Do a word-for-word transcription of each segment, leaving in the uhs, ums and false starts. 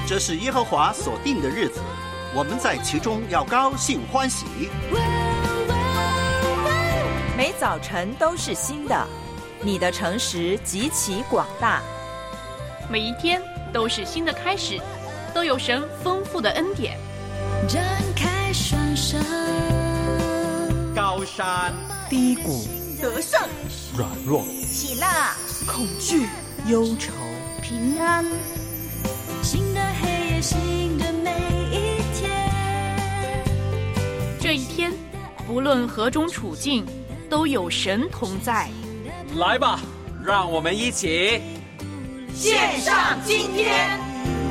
这是耶和华所定的日子，我们在其中要高兴欢喜。 每早晨都是新的，你的诚实极其广大。 每一天都是新的开始，都有神丰富的恩典。 张开双手， 高山低谷， 得胜软弱， 喜乐恐惧，忧愁， 平安，新的黑夜，新的每一天。 这一天，不论何种处境，都有神同在。 来吧，让我们一起献上今天。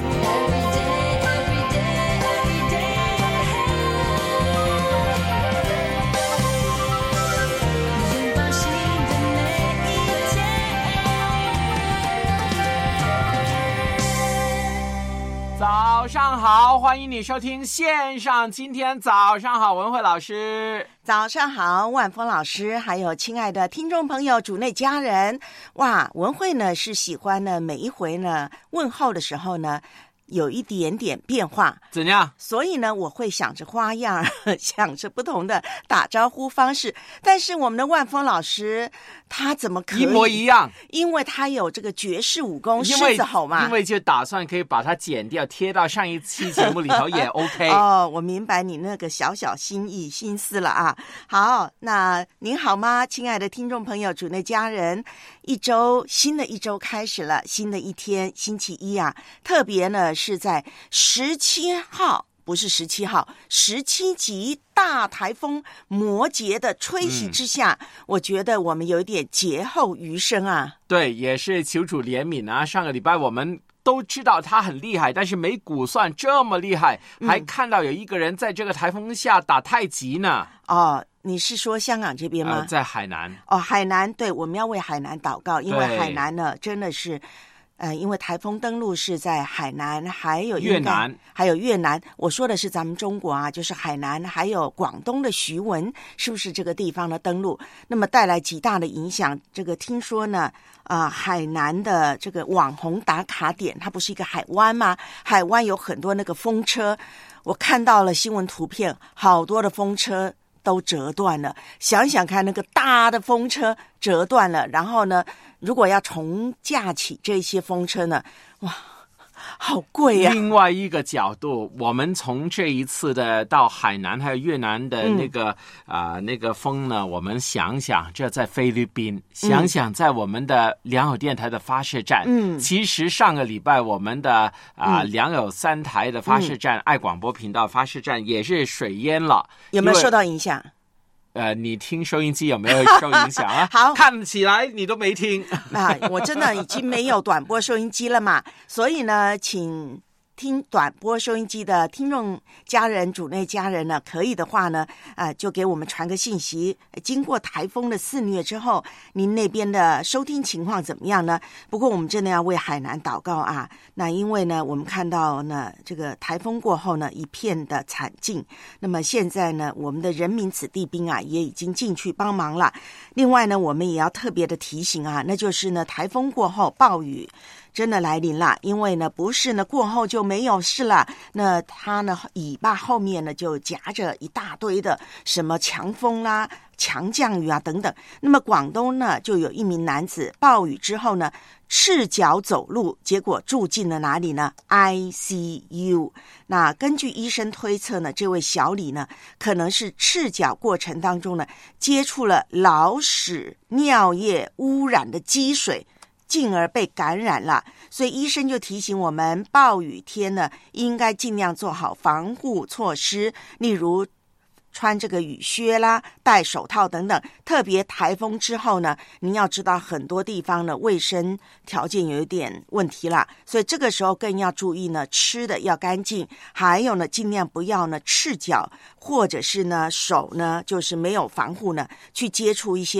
早上好，欢迎你收听线上今天。早上好，文慧老师。 早上好，万峰老师，还有亲爱的听众朋友、主内家人。哇，文慧呢是喜欢呢每一回呢问候的时候呢有一点点变化， 怎样？ 所以呢我会想着花样，想着不同的打招呼方式。但是我们的万峰老师他怎么可以一模一样？ 因为他有这个绝世武功狮子吼嘛， 因为就打算可以把它剪掉，贴到上一期节目里头也 OK 哦，我明白你那个小小心意心思了啊。好，那您好吗，亲爱的听众朋友、主内家人？一周新的一周开始了，新的一天，星期一啊，特别呢是在十七号，不是十七号，十七级大台风摩羯的吹袭之下、嗯、我觉得我们有一点劫后余生啊。 对，也是求主怜悯啊。上个礼拜我们都知道他很厉害，但是没估算这么厉害、嗯、还看到有一个人在这个台风下打太极呢。 哦，你是说香港这边吗？ 呃、在海南。 哦，海南，对，我们要为海南祷告，因为海南呢真的是呃，因为台风登陆是在海南，还有越南， 还有越南。我说的是咱们中国啊，就是海南，还有广东的徐闻，是不是这个地方的登陆？那么带来极大的影响。这个听说呢，啊、呃，海南的这个网红打卡点，它不是一个海湾吗？海湾有很多那个风车，我看到了新闻图片，好多的风车都折断了。想想看，那个大的风车折断了，然后呢，如果要重架起这些风车呢，哇，好贵呀、啊！ 另外一个角度，我们从这一次的到海南还有越南的那个啊、嗯呃、那个风呢，我们想想，这在菲律宾，想想在我们的良友电台的发射站，嗯，其实上个礼拜我们的啊、呃嗯、良友三台的发射站、嗯、爱广播频道发射站也是水淹了， 有没有受到影响？ 呃，你听收音机有没有受影响啊？ 好， 看起来你都没听。 啊，我真的已经没有短波收音机了嘛，所以呢，请听短波收音机的听众家人、主内家人呢，可以的话呢，啊、呃，就给我们传个信息。经过台风的肆虐之后，您那边的收听情况怎么样呢？不过我们真的要为海南祷告啊。那因为呢，我们看到呢，这个台风过后呢，一片的惨境。那么现在呢，我们的人民子弟兵啊，也已经进去帮忙了。另外呢，我们也要特别的提醒啊，那就是呢，台风过后暴雨真的来临了，因为呢，不是呢过后就没有事了，那它呢尾巴后面呢就夹着一大堆的什么强风啦、强降雨啊等等。那么广东呢就有一名男子暴雨之后呢赤脚走路，结果住进了哪里呢 ？I C U。那根据医生推测呢，这位小李呢可能是赤脚过程当中呢接触了老屎、尿液污染的积水，进而被感染了。所以医生就提醒我们，暴雨天呢应该尽量做好防护措施，例如穿这个雨靴啦，戴手套等等。特别台风之后呢，您要知道很多地方呢卫生条件有一点问题啦，所以这个时候更要注意呢，吃的要干净，还有呢尽量不要呢赤脚，或者是呢手呢就是没有防护呢去接触一些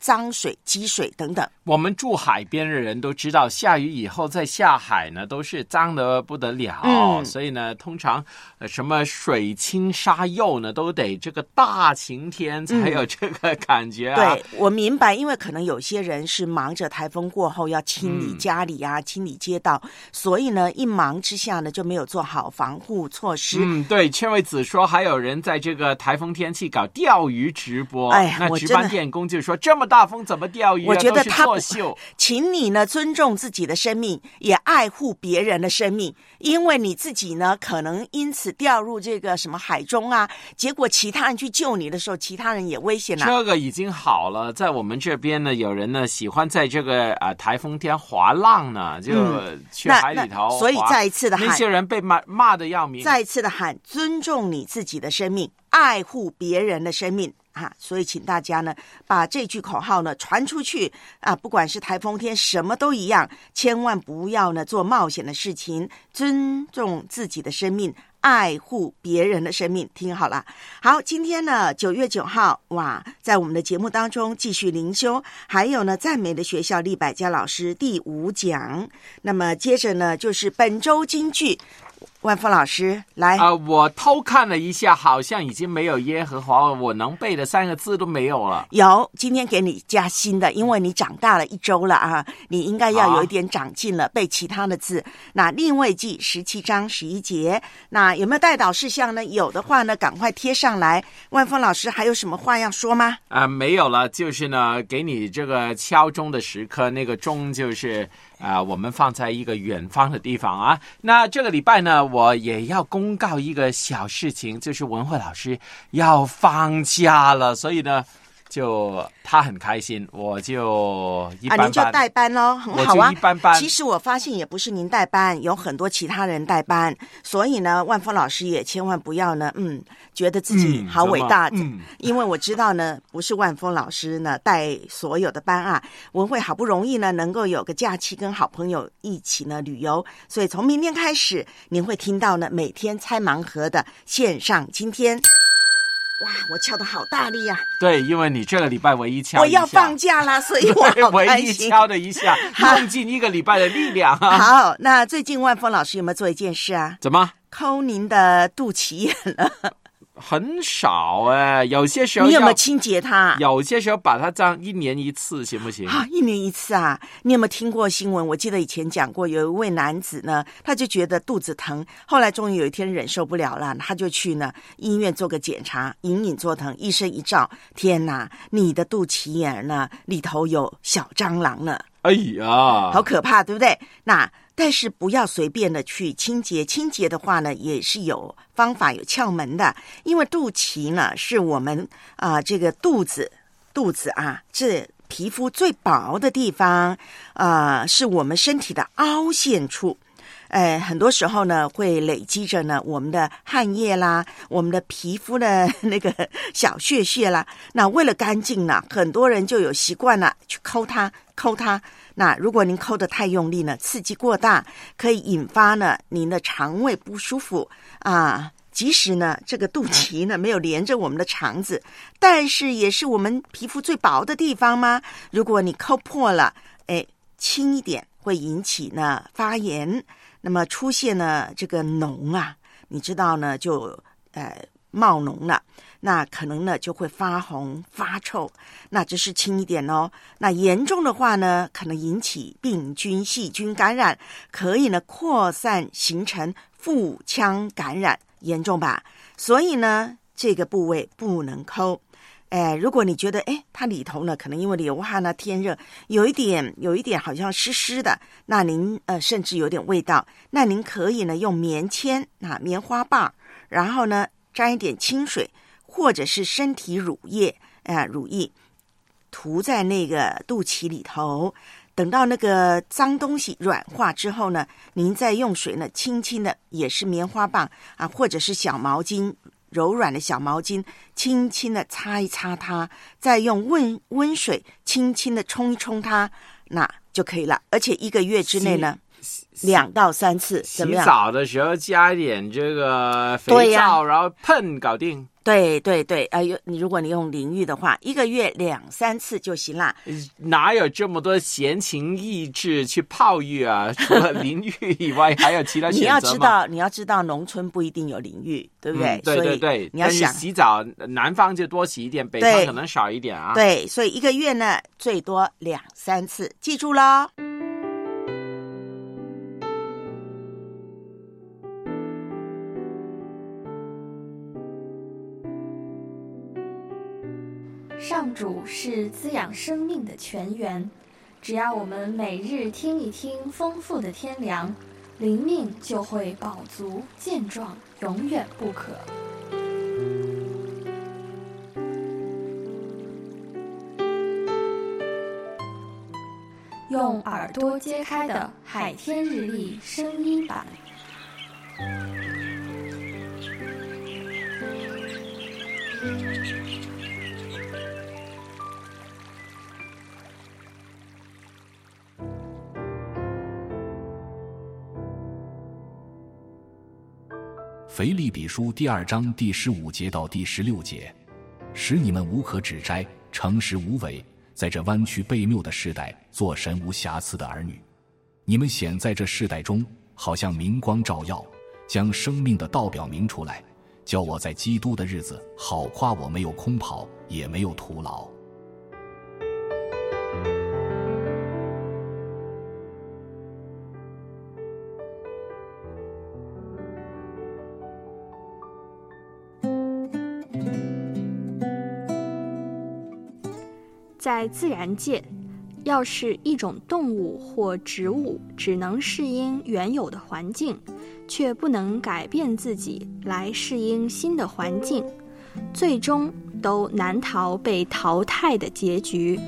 脏水、积水等等。 我们住海边的人都知道，下雨以后再下海呢，都是脏得不得了。 嗯、 所以呢，通常、呃、什么水清沙幼呢，都得这个大晴天才有这个感觉啊。 对，我明白，因为可能有些人是忙着台风过后要清理家里啊、嗯、清理街道，所以呢，一忙之下呢就没有做好防护措施。 嗯，对，千惠子说还有人在这个台风天气搞钓鱼直播。 哎， 那值班电工就说这么大风怎么钓鱼啊？ 我觉得他作秀， 请你呢尊重自己的生命，也爱护别人的生命，因为你自己呢可能因此掉入这个什么海中啊，结果其他人去救你的时候，其他人也危险了、啊。 这个已经好了，在我们这边呢，有人呢喜欢在这个啊、呃、台风天滑浪呢，就去海里头、 嗯、所以再一次的喊， 那些人被骂骂得要命。 再一次的喊，尊重你自己的生命，爱护别人的生命。啊，所以请大家呢把这句口号呢传出去啊，不管是台风天什么都一样，千万不要呢做冒险的事情，尊重自己的生命，爱护别人的生命。听好了，好，今天呢九月九号，哇，在我们的节目当中继续灵修，还有呢赞美的学校利百加老师第五讲。那么接着呢就是本周金句。万峰老师来啊、呃！我偷看了一下，好像已经没有耶和华，我能背的三个字都没有了。 有，今天给你加新的，因为你长大了一周了啊，你应该要有一点长进了，啊、背其他的字。那利未记十七章十一节，那有没有代祷事项呢？有的话呢，赶快贴上来。万峰老师还有什么话要说吗？ 啊、呃，没有了，就是呢，给你这个敲钟的时刻，那个钟就是啊、呃，我们放在一个远方的地方啊。那这个礼拜呢，我也要公告一个小事情，就是文慧老师要放假了，所以呢，就他很开心，我就一般般。啊， 您就代班咯，很好啊。 我就一般般。 其实我发现也不是您代班，有很多其他人代班，所以呢，万峰老师也千万不要呢，嗯，觉得自己好伟大， 嗯， 因为我知道呢，不是万峰老师呢带所有的班啊，文慧好不容易呢能够有个假期跟好朋友一起呢旅游，所以从明天开始，您会听到呢每天猜盲盒的线上今天。哇，我敲得好大力呀、啊！ 对，因为你这个礼拜唯一敲一下， 我要放假啦，所以我好开心。 唯一敲的一下，用尽一个礼拜的力量、啊。 好，那最近万峰老师有没有做一件事啊？ 怎么？ 抠您的肚脐眼了？ 很少哎、欸，有些时候你有没有清洁它？ 有些时候把它这样一年一次行不行？ 啊，一年一次啊！你有没有听过新闻？我记得以前讲过，有一位男子呢，他就觉得肚子疼，后来终于有一天忍受不了了，他就去呢医院做个检查，隐隐作疼，医生一照，天哪，你的肚脐眼呢里头有小蟑螂呢！ 哎呀， 好可怕，对不对？那但是不要随便的去清洁，清洁的话呢，也是有方法、有窍门的。因为肚脐呢，是我们啊、呃、这个肚子肚子啊，这皮肤最薄的地方啊、呃，是我们身体的凹陷处。呃，很多时候呢，会累积着呢我们的汗液啦，我们的皮肤的那个小屑屑啦。那为了干净呢，很多人就有习惯了去抠它，抠它。那如果您抠得太用力呢，刺激过大，可以引发呢您的肠胃不舒服啊。即使呢这个肚脐呢没有连着我们的肠子，但是也是我们皮肤最薄的地方吗？如果你抠破了，哎，轻一点会引起呢发炎。那么出现呢这个脓啊，你知道呢就呃冒脓了，那可能呢就会发红发臭，那这是轻一点哦。那严重的话呢，可能引起病菌细菌感染，可以呢扩散形成腹腔感染，严重吧？所以呢这个部位不能抠。哎，如果你觉得哎，它里头呢可能因为流汗啊、天热，有一点有一点好像湿湿的，那您呃甚至有点味道，那您可以呢用棉签啊、棉花棒，然后呢沾一点清水，或者是身体乳液啊、呃、乳液涂在那个肚脐里头。等到那个脏东西软化之后呢，您再用水呢轻轻的，也是棉花棒啊，或者是小毛巾。柔软的小毛巾轻轻的擦一擦它，再用温温水轻轻的冲一冲它，那就可以了。而且一个月之内呢， 两到三次，怎么样？ 洗澡的时候加一点这个肥皂， 对呀然后喷搞定。 对对对，呃，你如果你用淋浴的话，一个月两三次就行啦。 哪有这么多闲情逸致去泡浴啊？除了淋浴以外，还有其他选择吗？ 你要知道，你要知道，农村不一定有淋浴，对不对？ 嗯、对对对， 你要想但是洗澡，南方就多洗一点，北方可能少一点啊。 对，所以一个月呢，最多两三次，记住咯。 上主是滋养生命的泉源，只要我们每日听一听丰富的天粮，灵命就会饱足健壮，永远不渴。用耳朵揭开的海天日历声音版。 腓立比书第二章第十五节到第十六节，使你们无可指摘，诚实无伪，在这弯曲悖谬的世代，做神无瑕疵的儿女。你们显在这世代中，好像明光照耀，将生命的道表明出来，叫我在基督的日子，好夸我没有空跑，也没有徒劳。 在自然界，要是一种动物或植物只能适应原有的环境，却不能改变自己来适应新的环境，最终都难逃被淘汰的结局。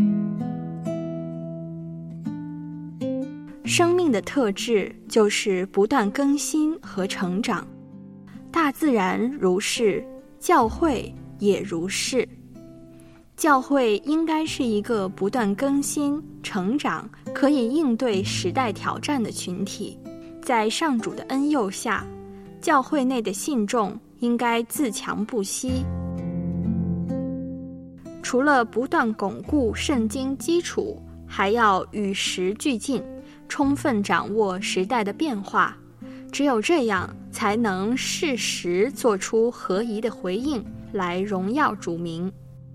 生命的特质就是不断更新和成长，大自然如是，教会也如是。教会应该是一个不断更新、成长，可以应对时代挑战的群体。在上主的恩佑下，教会内的信众应该自强不息。除了不断巩固圣经基础，还要与时俱进，充分掌握时代的变化。只有这样，才能适时做出合宜的回应，来荣耀主名。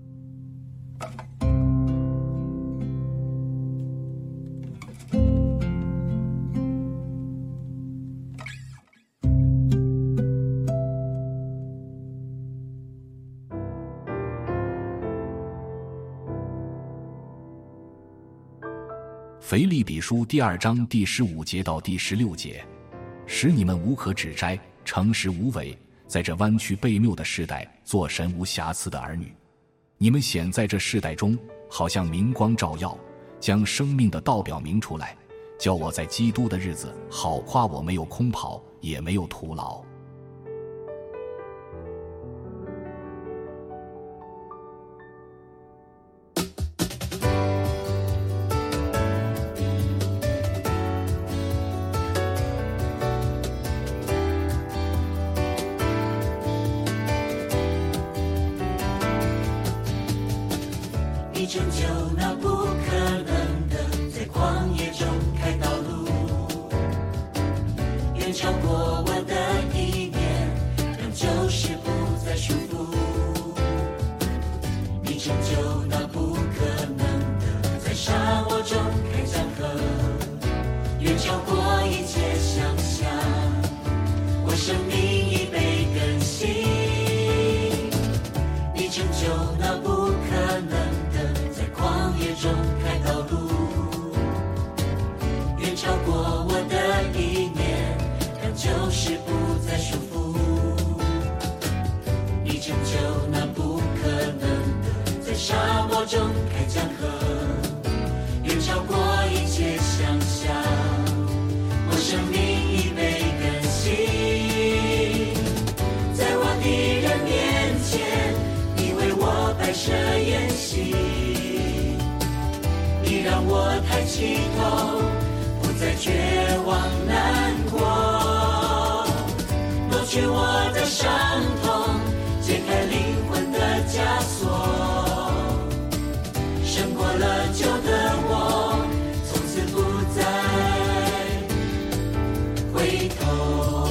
腓立比书第二章第十五节到第十六节，使你们无可指摘，诚实无伪，在这弯曲悖谬的世代，做神无瑕疵的儿女。你们显在这世代中，好像明光照耀，将生命的道表明出来，叫我在基督的日子，好夸我没有空跑，也没有徒劳。 你拯救那不可能的，在旷野中开道路，远超过我的意念，让旧事不再束缚。你拯救那不可能的，在沙漠中开江河，远超过一切想象。我生命已被更新，你拯救那不可能中开道路，远超过我的意念，让旧事不再束缚。你拯救那不可能的，在沙漠中开江河，远超过一切想象。我生命已被更新，在我敌人面前，你为我摆设筵席。你让我抬起头，不再绝望难过，抹去我的伤痛，解开灵魂的枷锁，胜过了旧的我，从此不再回头。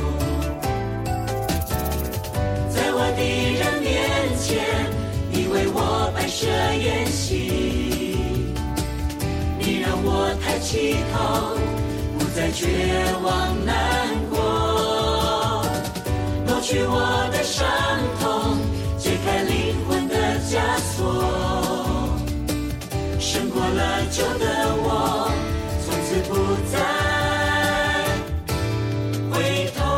在我敌人面前，你为我摆设筵席，你让我抬起头，不再绝望难过，抹去我的伤痛，解开灵魂的枷锁，胜过了旧的我，从此不再回头。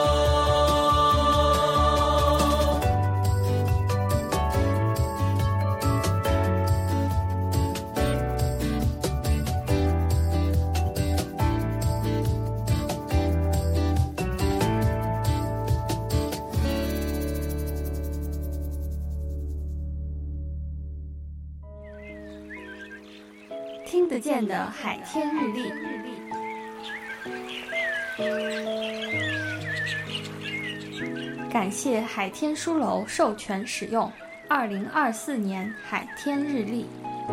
听得见的海天日历。感谢海天书楼授权使用二零二四年海天日历。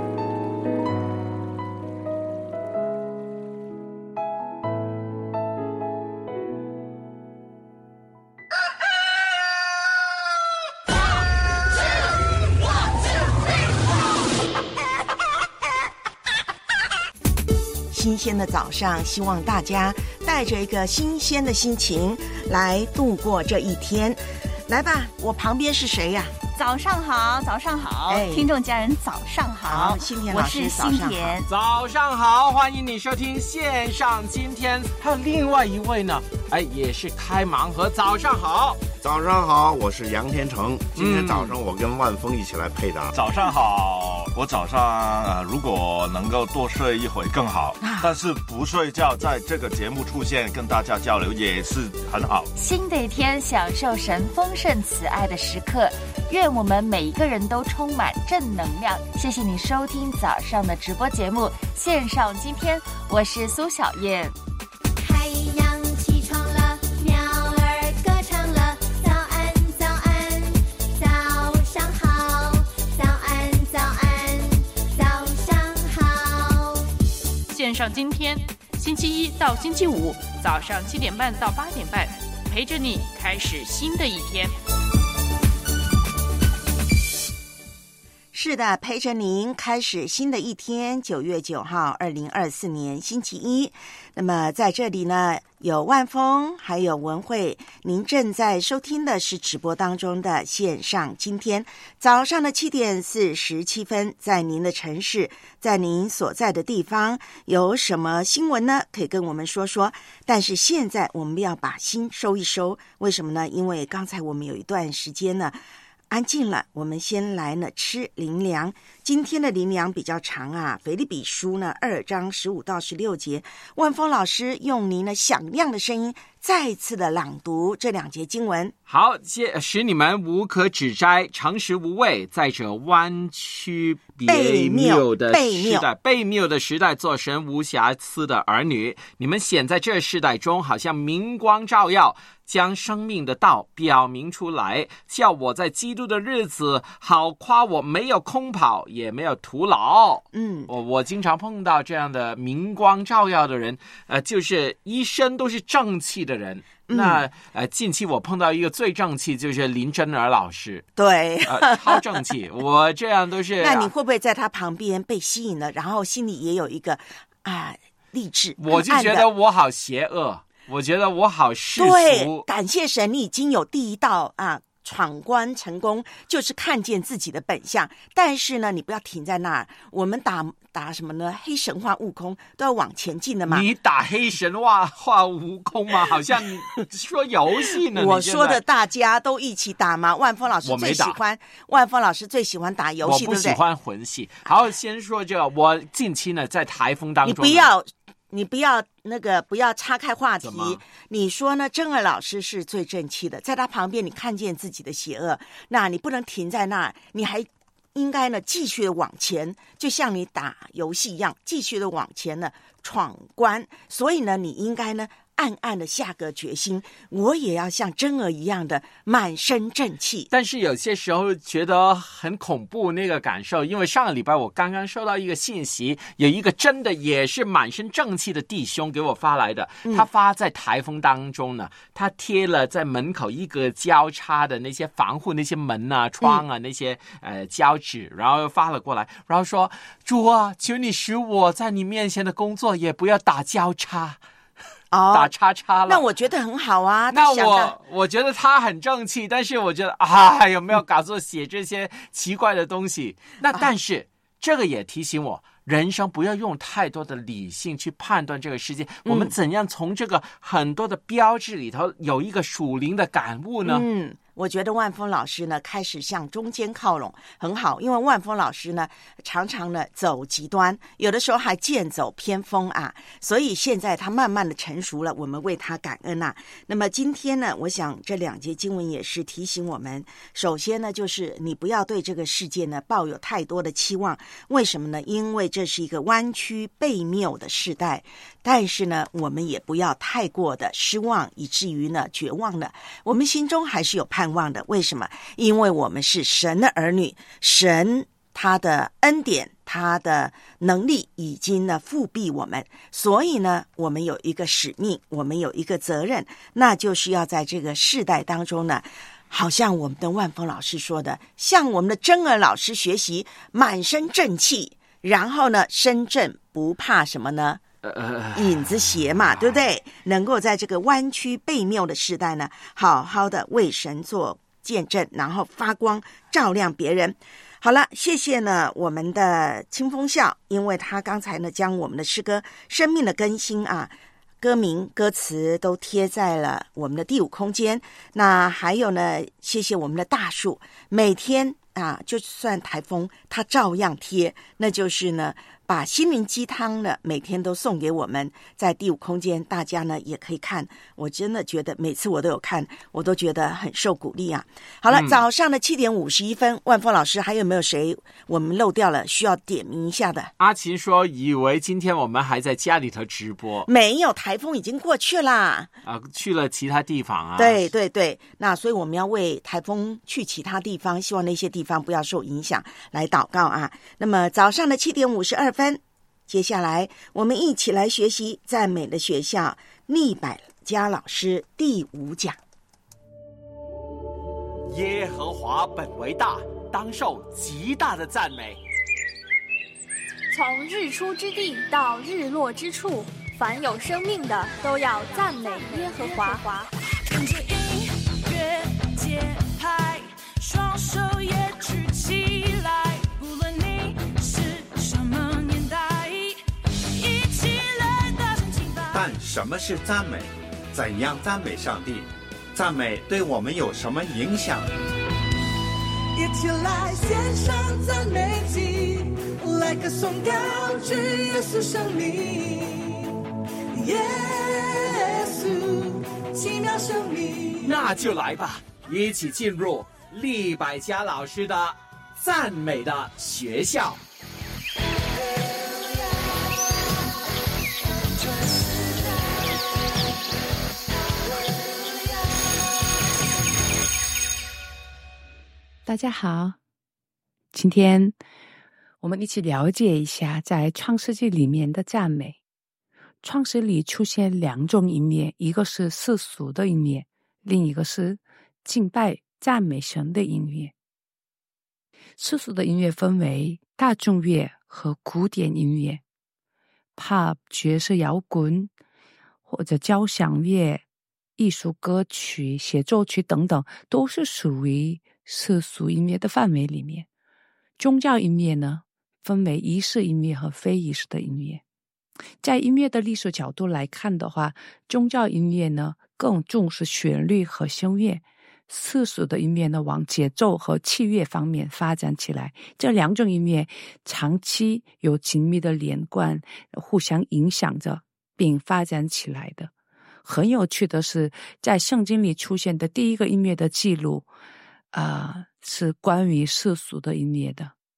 新鲜的早上，希望大家带着一个新鲜的心情来度过这一天。来吧，我旁边是谁呀、 啊？早上好，早上好，哎、听众家人早上好， 好，新田老师， 我是新田， 早上好，欢迎你收听线上今天。还有另外一位呢，哎，也是开盲盒，早上好。 早上好，我是杨天成。今天早上我跟万峰一起来配搭。 早上好，我早上呃如果能够多睡一会更好，啊、但是不睡觉，在这个节目出现跟大家交流也是很好。 新的一天，享受神丰盛慈爱的时刻，愿我们每一个人都充满正能量。谢谢你收听早上的直播节目，线上今天，我是苏小燕。 太阳起床了，鸟儿歌唱了，早安早安，早上好，早安早安，早上好。 线上今天，星期一到星期五早上七点半到八点半，陪着你开始新的一天。 是的，陪着您开始新的一天。九月九号，二零二四年星期一。那么在这里呢，有万峰，还有文慧。您正在收听的是直播当中的线上今天早上的七点四十七分，在您的城市，在您所在的地方有什么新闻呢？可以跟我们说说。但是现在我们要把心收一收，为什么呢？因为刚才我们有一段时间呢。安静了，我们先来呢吃灵粮。今天的灵粮比较长啊，腓立比书呢二章十五到十六节，万峰老师用您的响亮的声音再次的朗读这两节经文。 好，使你们无可指摘，诚实无畏，在这弯曲别谬的时代，悖谬的时代，做神无瑕疵的儿女。你们显在这世代中，好像明光照耀，将生命的道表明出来，叫我在基督的日子好夸我没有空跑，也没有徒劳。 嗯， 我我经常碰到这样的明光照耀的人，呃，就是一生都是正气的人。 嗯、 那呃，近期我碰到一个最正气，就是林真儿老师。 对， 呃，超正气。我这样都是。 那你会不会在他旁边被吸引了，然后心里也有一个啊励志？ 我就觉得我好邪恶。我觉得我好世俗。 对，感谢神，你已经有第一道啊闯关成功，就是看见自己的本相。但是呢，你不要停在那儿。我们打打什么呢？黑神话悟空都要往前进的嘛。 你打黑神话画悟空吗？好像说游戏呢。 我说的大家都一起打吗？万峰老师最喜欢，万峰老师最喜欢打游戏，对不对？ 我不喜欢魂戏。好，先说这个，我近期呢在台风当中。 你不要。你不要那个不要岔开话题，你说呢？真儿老师是最正气的，在他旁边你看见自己的邪恶，那你不能停在那儿，你还应该呢继续的往前，就像你打游戏一样，继续的往前呢闯关。所以呢，你应该呢暗暗的下个决心，我也要像真儿一样的满身正气。 但是有些时候觉得很恐怖那个感受，因为上个礼拜我刚刚收到一个信息，有一个真的也是满身正气的弟兄给我发来的， 嗯、 他发在台风当中呢，他贴了在门口一个交叉的那些防护那些门啊窗啊、嗯、那些呃胶纸，然后发了过来，然后说主啊，求你使我在你面前的工作也不要打交叉。 哦， 打叉叉了， 那我觉得很好啊。 那我我觉得他很正气，但是我觉得啊，有没有搞错写这些奇怪的东西？那但是、啊、这个也提醒我，人生不要用太多的理性去判断这个世界。嗯、我们怎样从这个很多的标志里头有一个属灵的感悟呢？ 嗯。我觉得万峰老师呢开始向中间靠拢，很好，因为万峰老师呢常常呢走极端，有的时候还剑走偏锋啊，所以现在他慢慢的成熟了，我们为他感恩啊。那么今天呢，我想这两节经文也是提醒我们，首先呢就是你不要对这个世界呢抱有太多的期望，为什么呢？因为这是一个弯曲悖谬的世代，但是呢我们也不要太过的失望，以至于呢绝望了，我们心中还是有盼望的。为什么？因为我们是神的儿女，神他的恩典他的能力已经呢复庇我们，所以呢我们有一个使命，我们有一个责任，那就是要在这个世代当中呢，好像我们的万峰老师说的，向我们的真儿老师学习，满身正气，然后呢身正不怕什么呢？影子斜嘛，对不对？能够在这个弯曲悖谬的时代呢，好好的为神做见证，然后发光照亮别人。好了，谢谢呢我们的清风笑，因为他刚才呢将我们的诗歌《生命的更新》啊，歌名歌词都贴在了我们的第五空间。那还有呢，谢谢我们的大树，每天啊，就算台风它照样贴，那就是呢把心灵鸡汤呢每天都送给我们，在第五空间大家呢也可以看，我真的觉得每次我都有看，我都觉得很受鼓励啊。好了、嗯、早上的七点五十一分，万峰老师还有没有谁我们漏掉了需要点名一下的？ 阿琴说以为今天我们还在家里头直播， 没有，台风已经过去啦啊，去了其他地方啊。 对对对，那所以我们要为台风去其他地方，希望那些地方不要受影响来祷告啊。那么早上的七点五十二分，接下来我们一起来学习赞美的学校利百加老师第五讲。 耶和华本为大，当受极大的赞美。 从日出之地到日落之处，凡有生命的都要赞美耶和华。 跟着音乐节拍，双手也举起来，不论你是什么年代，一起来大声敬拜。 但什么是赞美？怎样赞美上帝？赞美对我们有什么影响？ 一起来献上赞美祭，来歌颂高举耶稣生命，耶稣奇妙生命。 那就来吧，一起进入利百加老师的赞美的学校。 大家好，今天我们一起了解一下在创世纪里面的赞美。创世里出现两种音乐，一个是世俗的音乐，另一个是敬拜赞美神的音乐。世俗的音乐分为大众乐和古典音乐， pop 爵士摇滚或者交响乐、艺术歌曲、协奏曲等等，都是属于世俗音乐的范围里面。宗教音乐呢，分为仪式音乐和非仪式的音乐。在音乐的历史角度来看的话，宗教音乐呢更重视旋律和声乐，世俗的音乐呢往节奏和器乐方面发展起来。这两种音乐长期有紧密的连贯，互相影响着并发展起来的。很有趣的是，在圣经里出现的第一个音乐的记录啊、呃，是关于世俗的音乐的。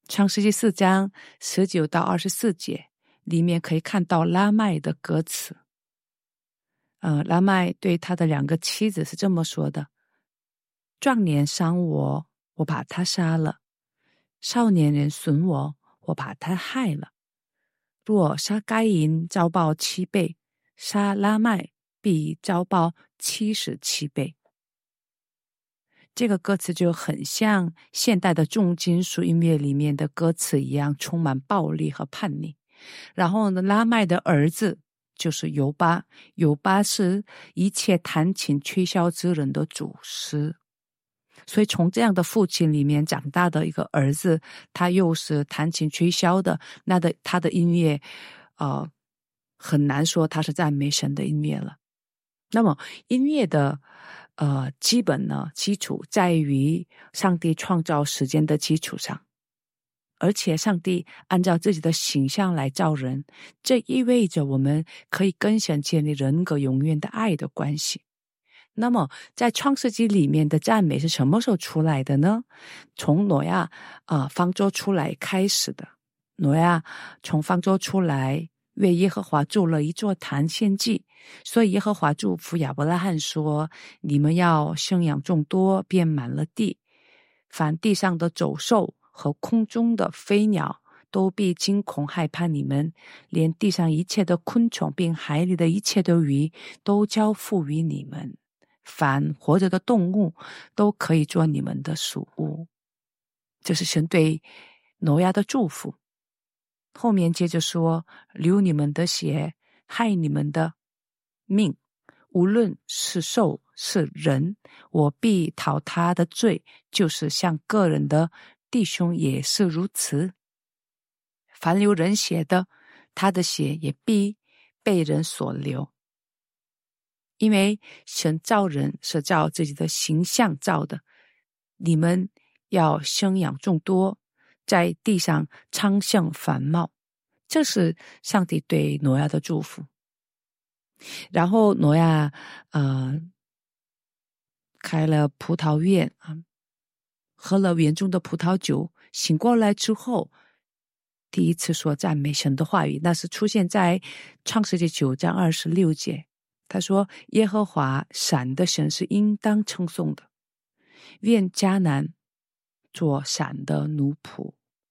创世纪四章十九到二十四节里面可以看到拉麦的歌词。呃，拉麦对他的两个妻子是这么说的：壮年伤我，我把他杀了；少年人损我，我把他害了。若杀该隐，遭报七倍；杀拉麦，必遭报七十七倍。这个歌词就很像现代的重金属音乐里面的歌词一样，充满暴力和叛逆。然后呢，拉麦的儿子就是犹巴，犹巴是一切弹琴吹箫之人的祖师。所以从这样的父亲里面长大的一个儿子，他又是弹琴吹箫的，那的他的音乐呃，很难说他是赞美神的音乐了。那么音乐的呃基本呢基础在于上帝创造时间的基础上，而且上帝按照自己的形象来造人，这意味着我们可以跟神建立人格永远的爱的关系。那么在创世纪里面的赞美是什么时候出来的呢？从挪亚呃方舟出来开始的。挪亚从方舟出来，为耶和华筑了一座坛献祭，所以耶和华祝福亚伯拉罕说：你们要生养众多，遍满了地，凡地上的走兽和空中的飞鸟都必惊恐害怕你们，连地上一切的昆虫并海里的一切的鱼都交付于你们，凡活着的动物都可以做你们的属物。这是神对挪亚的祝福。后面接着说：流你们的血，害你们的命，无论是兽是人，我必讨他的罪，就是像个人的弟兄也是如此。凡流人血的，他的血也必被人所流。因为神造人是照自己的形象造的，你们要生养众多，在地上昌盛繁茂，这是上帝对挪亚的祝福。然后挪亚呃开了葡萄园啊，喝了园中的葡萄酒，醒过来之后，第一次说赞美神的话语，那是出现在创世纪九章二十六节。他说：耶和华闪的神是应当称颂的，愿迦南做闪的奴仆。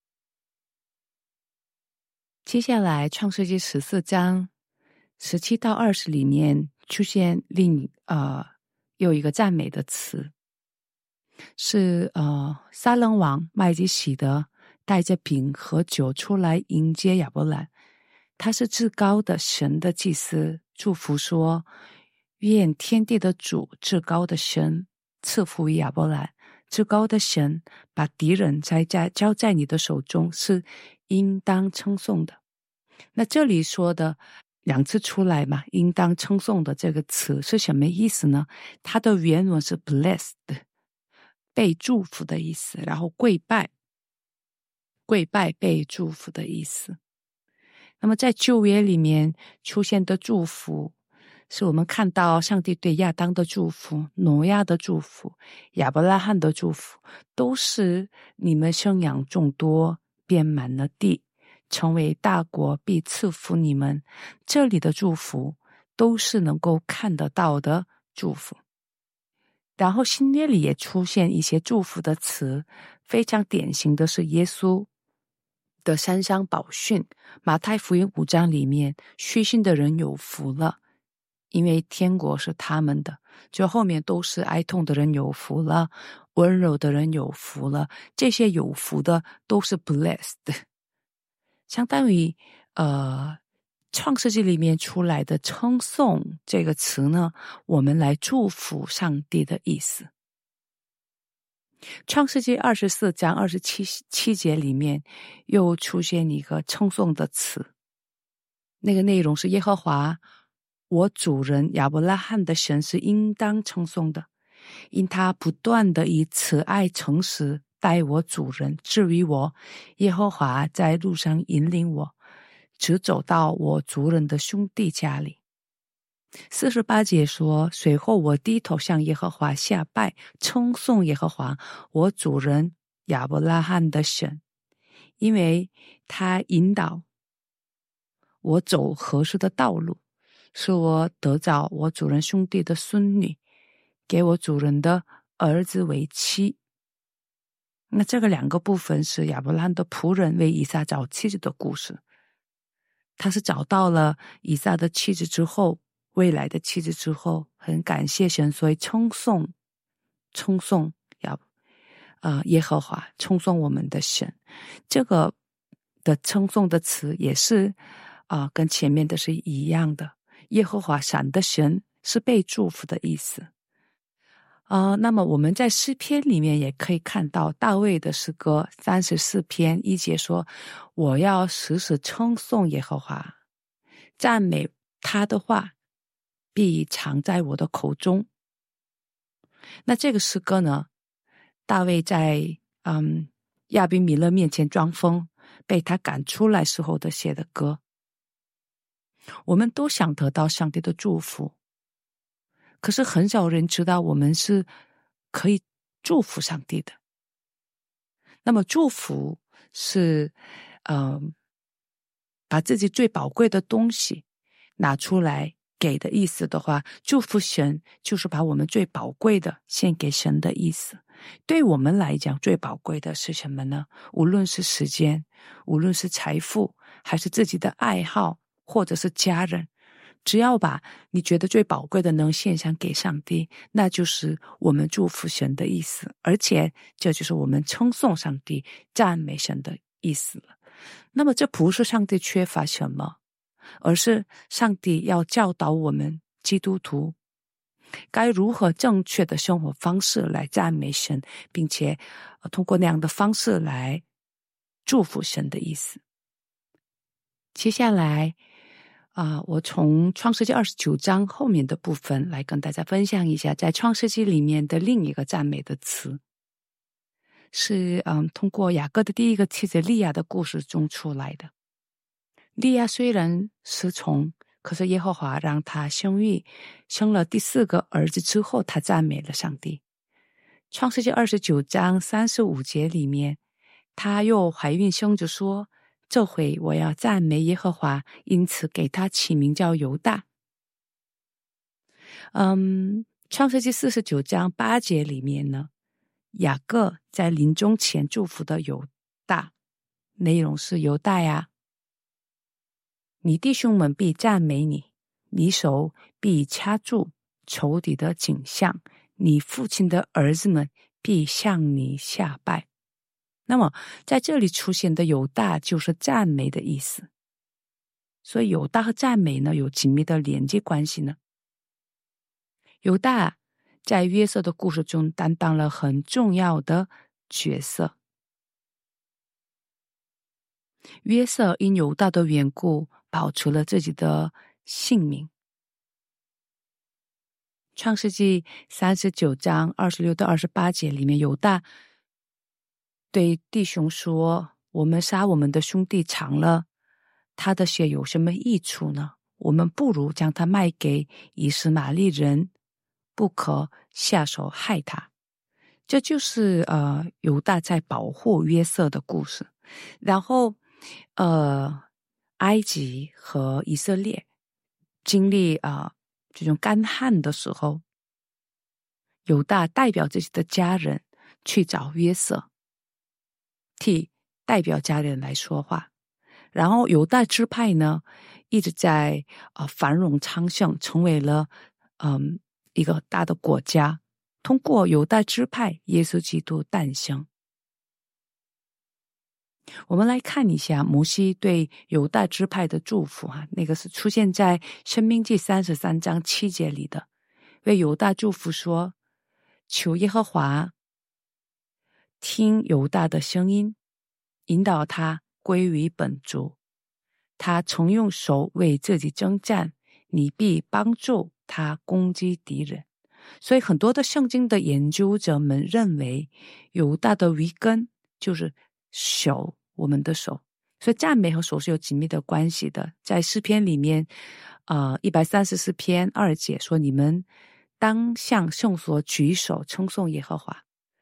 接下来创世纪十四章十七到二十里面出现另呃又一个赞美的词，是呃撒冷王麦基洗德带着饼和酒出来迎接亚伯兰，他是至高的神的祭司，祝福说：愿天地的主至高的神赐福于亚伯兰，至高的神把敌人在在交在你的手中，是应当称颂的。那这里说的两次出来嘛，应当称颂的这个词是什么意思呢？它的原文是 blessed， 被祝福的意思，然后跪拜，跪拜被祝福的意思。那么在旧约里面出现的祝福，是我们看到上帝对亚当的祝福、挪亚的祝福、亚伯拉罕的祝福，都是你们生养众多，遍满了地，成为大国，必赐福你们。这里的祝福都是能够看得到的祝福。然后新约里也出现一些祝福的词，非常典型的是耶稣的山上宝训，马太福音五章里面，虚心的人有福了，因为天国是他们的。就后面都是哀痛的人有福了，温柔的人有福了，这些有福的都是 blessed， 相当于呃创世纪里面出来的称颂这个词呢，我们来祝福上帝的意思。创世纪二十四章二十七七节里面又出现一个称颂的词，那个内容是耶和华我主人亚伯拉罕的神是应当称颂的，因他不断的以慈爱诚实待我主人，至于我，耶和华在路上引领我，直走到我主人的兄弟家里。四十八节说，随后我低头向耶和华下拜，称颂耶和华我主人亚伯拉罕的神， 因为他引导我走合适的道路，使我得着我主人兄弟的孙女，给我主人的儿子为妻。那这个两个部分是亚伯拉罕的仆人为以撒找妻子的故事。他是找到了以撒的妻子之后，未来的妻子之后，很感谢神，所以称颂称颂亚呃耶和华，称颂我们的神。这个的称颂的词也是啊、呃，跟前面的是一样的。耶和华闪的神是被祝福的意思。呃，那么我们在诗篇里面也可以看到大卫的诗歌三十四篇一节说，我要时时称颂耶和华，赞美他的话必常在我的口中。那这个诗歌呢，大卫在嗯亚比米勒面前装疯，被他赶出来时候的写的歌。我们都想得到上帝的祝福，可是很少人知道我们是可以祝福上帝的。那么祝福是呃，把自己最宝贵的东西拿出来给的意思的话，祝福神就是把我们最宝贵的献给神的意思。对我们来讲，最宝贵的是什么呢？无论是时间，无论是财富，还是自己的爱好，或者是家人，只要把你觉得最宝贵的能献上给上帝，那就是我们祝福神的意思，而且这就是我们称颂上帝、赞美神的意思了。那么这不是上帝缺乏什么，而是上帝要教导我们基督徒该如何正确的生活方式来赞美神，并且、呃、通过那样的方式来祝福神的意思。接下来啊、呃，我从创世纪二十九章后面的部分来跟大家分享一下，在创世纪里面的另一个赞美的词，是嗯通过雅各的第一个妻子利亚的故事中出来的。利亚虽然失宠，可是耶和华让她生育，生了第四个儿子之后，她赞美了上帝。创世纪二十九章三十五节里面，她又怀孕生子说，这回我要赞美耶和华，因此给他起名叫犹大。嗯，创世纪四十九章八节里面呢，雅各在临终前祝福的犹大，内容是犹大呀，你弟兄们必赞美你，你手必掐住仇敌的颈项，你父亲的儿子们必向你下拜。那么在这里出现的犹大就是赞美的意思，所以犹大和赞美呢有紧密的连接关系呢。犹大在约瑟的故事中担当了很重要的角色，约瑟因犹大的缘故保持了自己的性命。创世纪三十九章二十六到二十八节里面，犹大对弟兄说，我们杀我们的兄弟尝了他的血有什么益处呢？我们不如将他卖给以实玛利人，不可下手害他。这就是呃犹大在保护约瑟的故事。然后呃埃及和以色列经历啊、呃、这种干旱的时候，犹大代表自己的家人去找约瑟，替代表家人来说话。然后犹大支派呢一直在、呃、繁荣昌盛，成为了嗯一个大的国家。通过犹大支派，耶稣基督诞生。我们来看一下摩西对犹大支派的祝福啊，那个是出现在申命记三十三章七节里的。为犹大祝福说，求耶和华听犹大的声音，引导他归于本族。他曾用手为自己征战，你必帮助他攻击敌人。所以很多的圣经的研究者们认为，犹大的遗根就是手，我们的手。所以赞美和手是有紧密的关系的。在诗篇里面呃一百三十四篇二节说，你们当向圣所举手称颂耶和华。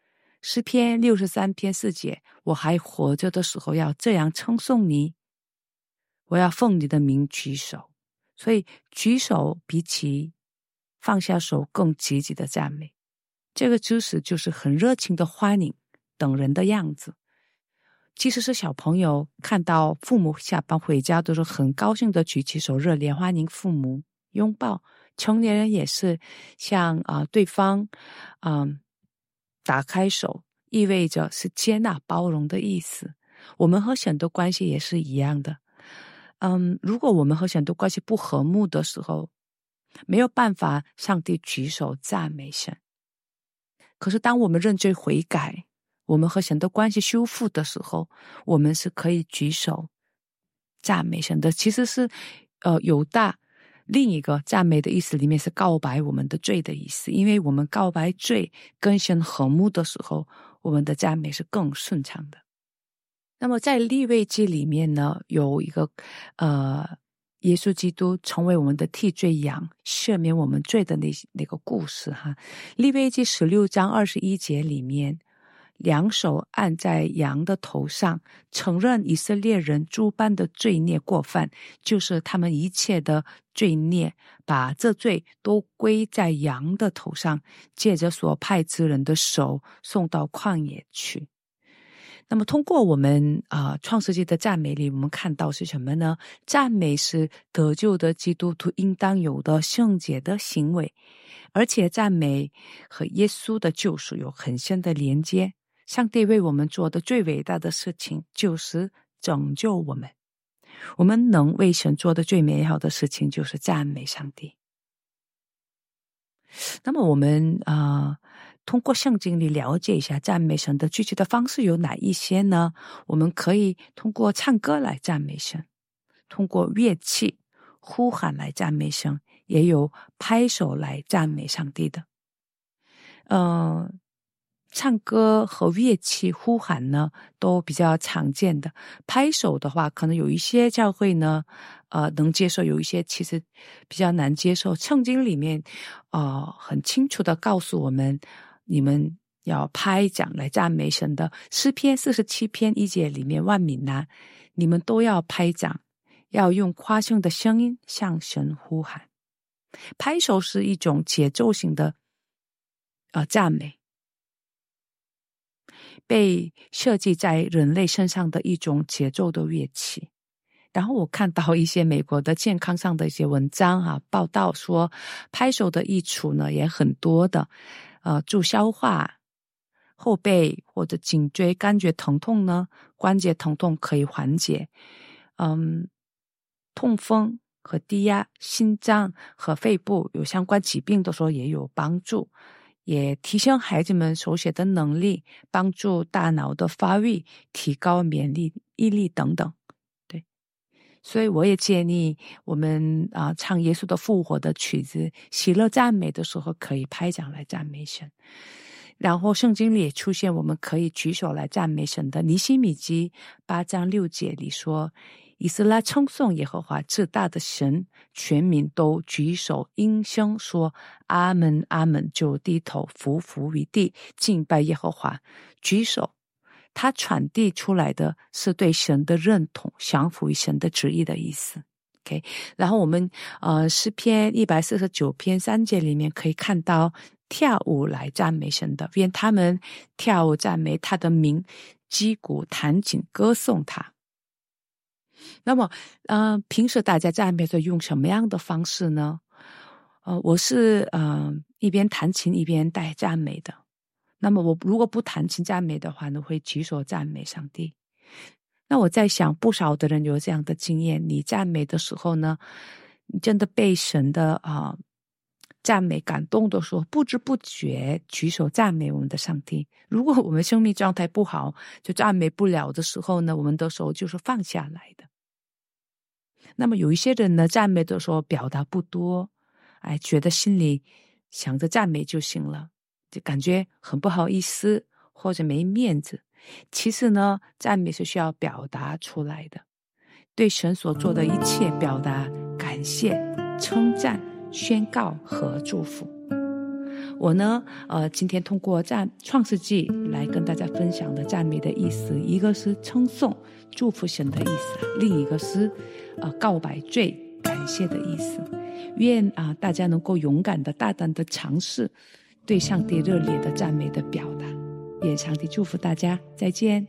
诗篇六十三篇四节，我还活着的时候要这样称颂你，我要奉你的名举手。所以举手比起放下手更积极的赞美，这个姿势就是很热情的欢迎等人的样子。即使是小朋友看到父母下班回家都是很高兴的举起手热烈欢迎父母拥抱，成年人也是向、呃、对方、呃、打开手，意味着是接纳包容的意思。我们和神的关系也是一样的。嗯，如果我们和神的关系不和睦的时候，没有办法上帝举手赞美神。可是当我们认罪悔改，我们和神的关系修复的时候，我们是可以举手赞美神的。其实是呃有大另一个赞美的意思里面是告白我们的罪的意思，因为我们告白罪跟神和睦的时候，我们的赞美是更顺畅的。那么在利未记里面呢，有一个呃耶稣基督成为我们的替罪羊，赦免我们罪的那那个故事哈。利未记十六章二十一节里面，两手按在羊的头上，承认以色列人诸般的罪孽过犯，就是他们一切的罪孽，把这罪都归在羊的头上，借着所派之人的手送到旷野去。那么通过我们啊创世纪的赞美里，我们看到是什么呢？赞美是得救的基督徒应当有的圣洁的行为，而且赞美和耶稣的救赎有很深的连接。上帝为我们做的最伟大的事情就是拯救我们，我们能为神做的最美好的事情就是赞美上帝。那么我们啊、呃通过圣经里了解一下赞美神的具体的方式有哪一些呢？我们可以通过唱歌来赞美神，通过乐器呼喊来赞美神，也有拍手来赞美上帝的。呃，唱歌和乐器呼喊呢都比较常见的，拍手的话可能有一些教会呢呃能接受，有一些其实比较难接受。圣经里面呃很清楚的告诉我们，你们要拍掌来赞美神的。诗篇四十七篇一节里面，万民啊，你们都要拍掌，要用夸胜的声音向神呼喊。拍手是一种节奏型的呃赞美，被设计在人类身上的一种节奏的乐器。然后我看到一些美国的健康上的一些文章啊，报道说拍手的益处呢也很多的，呃，助消化、后背或者颈椎感觉疼痛呢，关节疼痛可以缓解，嗯，痛风和低压、心脏和肺部有相关疾病的时候也有帮助，也提升孩子们手写的能力，帮助大脑的发育，提高免疫力等等。对，所以我也建议我们啊、呃、唱耶稣的复活的曲子，喜乐赞美的时候可以拍掌来赞美神。然后圣经里也出现我们可以举手来赞美神的。尼希米记八章六节里说，以色列称颂耶和华至大的神，全民都举手应声说阿门阿门，就低头伏伏于地敬拜耶和华。举手它传递出来的是对神的认同，降服于神的旨意的意思。OK， 然后我们呃诗篇一百四十九篇三节里面可以看到跳舞来赞美神的，愿他们跳舞赞美他的名，击鼓弹琴歌颂他。那么呃平时大家赞美的用什么样的方式呢？呃我是呃一边弹琴一边带赞美的。那么我如果不弹琴赞美的话呢，会举手赞美上帝。那我在想，不少的人有这样的经验，你赞美的时候呢，你真的被神的啊、呃、赞美感动的时候，不知不觉举手赞美我们的上帝。如果我们生命状态不好，就赞美不了的时候呢，我们的手就是放下来的。那么有一些人呢，赞美的时候表达不多，哎，觉得心里想着赞美就行了，就感觉很不好意思或者没面子。其实呢，赞美是需要表达出来的，对神所做的一切表达感谢、称赞、宣告和祝福。 我呢，呃，今天通过赞创世纪来跟大家分享的赞美的意思，一个是称颂、祝福神的意思，另一个是呃告白罪、感谢的意思。愿啊、呃、大家能够勇敢的、大胆的尝试对上帝热烈的赞美的表达。愿上帝祝福大家，再见。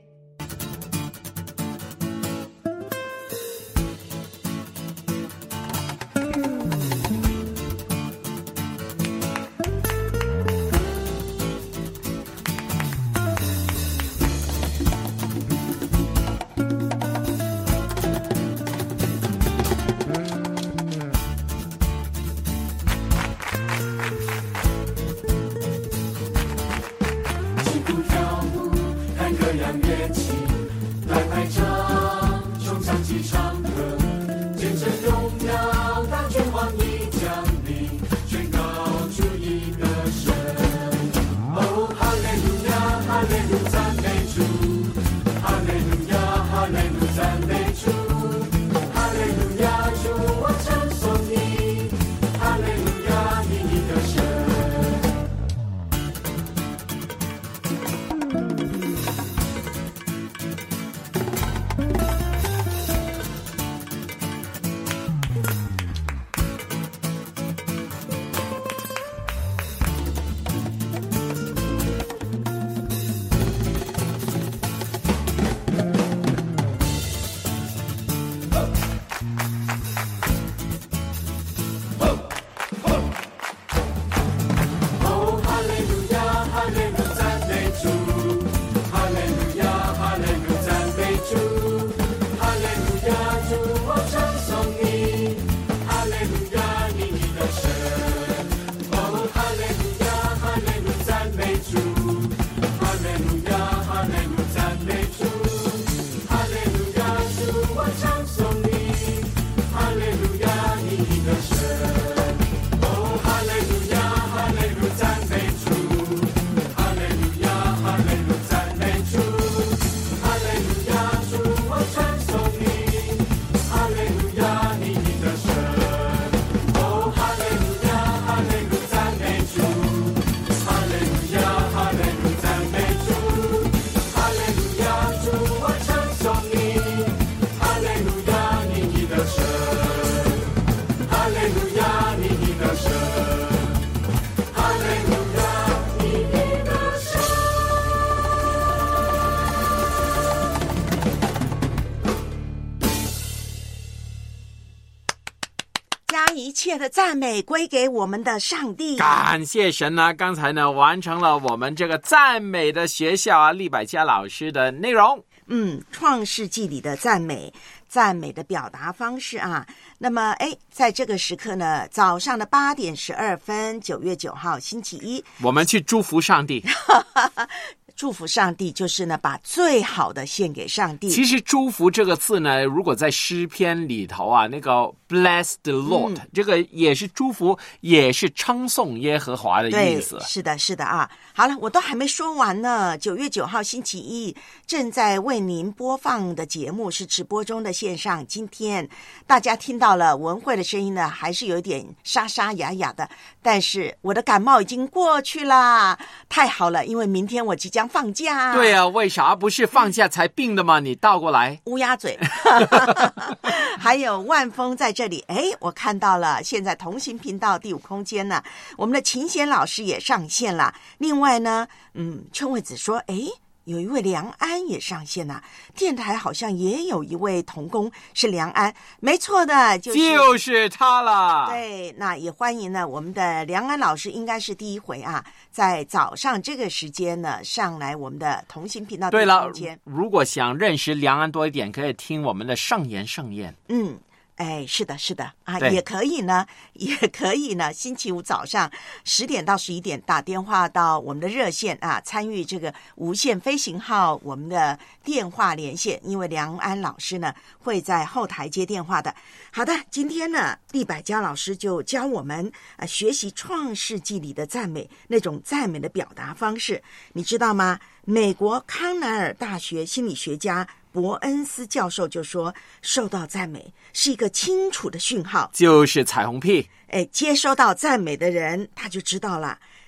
一切的赞美归给我们的上帝。 感谢神啊！刚才呢完成了我们这个赞美的学校啊，利百加老师的内容。 嗯，创世纪里的赞美，赞美的表达方式啊。那么，哎，在这个时刻呢，早上的八点十二分，九月九号星期一， 我们去祝福上帝。 祝福上帝就是呢，把最好的献给上帝。 其实祝福这个字呢，如果在诗篇里头啊，那个 bless the Lord、嗯、这个也是祝福，也是称颂耶和华的意思。 是的，是的啊。好了，我都还没说完呢。九月九号星期一，正在为您播放的节目是直播中的线上。今天大家听到了文慧的声音呢，还是有点沙沙哑哑的，但是我的感冒已经过去啦，太好了，因为明天我即将放假。 对啊，为啥不是放假才病的吗？你倒过来。 乌鸦嘴。还有万峰在这里，哎，我看到了，现在同行频道第五空间呢，我们的秦贤老师也上线了。另外呢，嗯，春惠子说，哎，有一位梁安也上线了，电台好像也有一位同工是梁安，没错的，就是就是他了。 对，那也欢迎呢，我们的梁安老师应该是第一回啊，在早上这个时间呢上来我们的同行频道。 对了，如果想认识梁安多一点，可以听我们的圣言盛宴。 嗯。哎，是的，是的啊，也可以呢，也可以呢。星期五早上十点到十一点打电话到我们的热线啊，参与这个无限飞行号我们的电话连线，因为梁安老师呢会在后台接电话的。好的，今天呢，利百加老师就教我们啊学习创世纪里的赞美，那种赞美的表达方式，你知道吗？美国康奈尔大学心理学家伯恩斯教授就说，受到赞美是一个清楚的讯号， 就是彩虹屁。 哎，接收到赞美的人他就知道了，